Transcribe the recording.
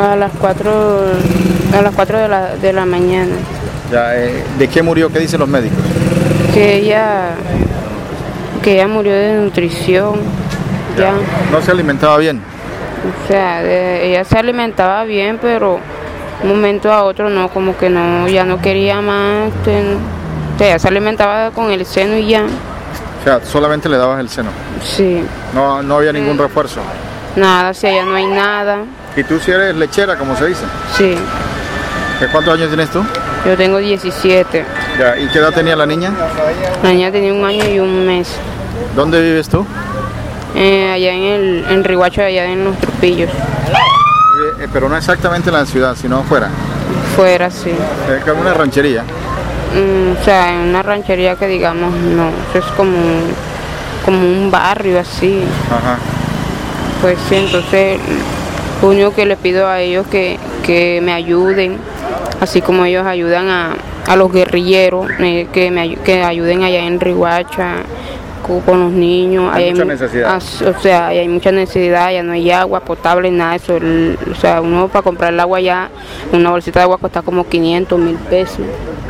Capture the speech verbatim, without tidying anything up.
A las cuatro, a las cuatro de la, de la mañana. Ya, eh, ¿de qué murió? ¿Qué dicen los médicos? Que ella, que ella murió de nutrición. Ya. Ya. ¿No se alimentaba bien? O sea, de, ella se alimentaba bien, pero de un momento a otro no, como que no, ya no quería más. Ten, o sea, ella se alimentaba con el seno y ya. O sea, solamente le dabas el seno. Sí. No, no había ningún refuerzo. Nada, o sea, ya no hay nada. ¿Y tú si eres lechera, como se dice? Sí. ¿Cuántos años tienes tú? Yo tengo diecisiete. Ya, ¿y qué edad tenía la niña? La niña tenía un año y un mes. ¿Dónde vives tú? Eh, allá en el en Riguacho, allá en Los Trupillos. Eh, pero no exactamente en la ciudad, sino afuera. Fuera, sí. Es como una ranchería. Mm, o sea, en una ranchería que digamos, no, eso es como un, como un barrio así. Ajá. Pues sí, entonces lo único que le pido a ellos que, que me ayuden, así como ellos ayudan a, a los guerrilleros, eh, que me que ayuden allá en Riguacha con los niños. Hay hay mucha mu- necesidad. as- o sea, hay mucha necesidad, ya no hay agua potable, nada de eso. El- o sea, uno para comprar el agua ya, una bolsita de agua cuesta como quinientos mil pesos.